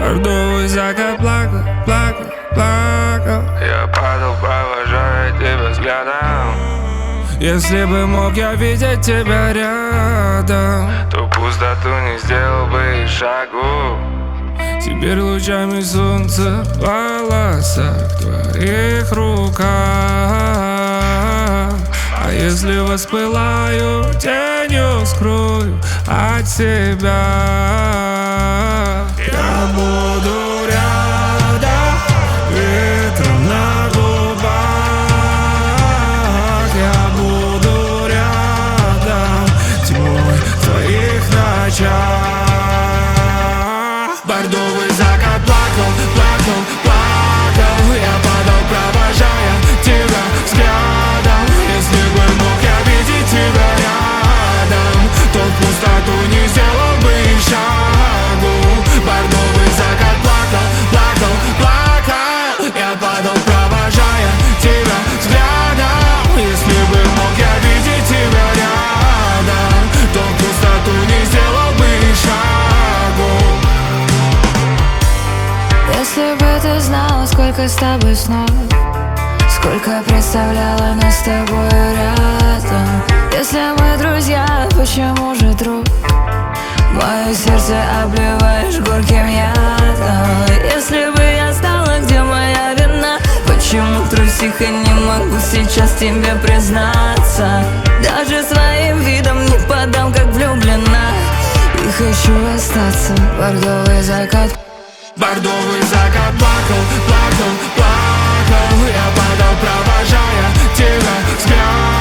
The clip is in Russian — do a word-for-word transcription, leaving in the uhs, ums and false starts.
Бордовый закат плакал, плакал, плакал. Я падал, провожая тебя взглядом. Если бы мог я видеть тебя рядом, то пустоту не сделал бы и шагу. Теперь лучами солнца в волосах, твоих руках. А если воспылаю, тенью скрою от себя. Я буду рядом, ветром на губах. Я буду рядом, тьмой в твоих ночах. Бордовый закат плакал, плакал, плакал. Я падал, провожая тебя взглядом. Если бы мог я видеть тебя рядом, то в пустоту не сделал бы и шагу. Бордовый закат плакал, плакал, плакал. Я падал, провожая тебя взглядом. Если бы мог я видеть тебя рядом, то в пустоту не сделал бы и шагу. Если бы ты знала, сколько с тобой снов, сколько представляла нас с тобой рядом. Если мы друзья, почему же друг? Мое сердце обливаешь горьким ядом. Если бы я знала, где моя вина, почему трусиха не могу сейчас тебе признаться. Даже своим видом не подам, как влюблена, и хочу остаться. Бордовый закат. Бордовый закат плакал, плакал, плакал. Я падал, провожая тебя взгляд.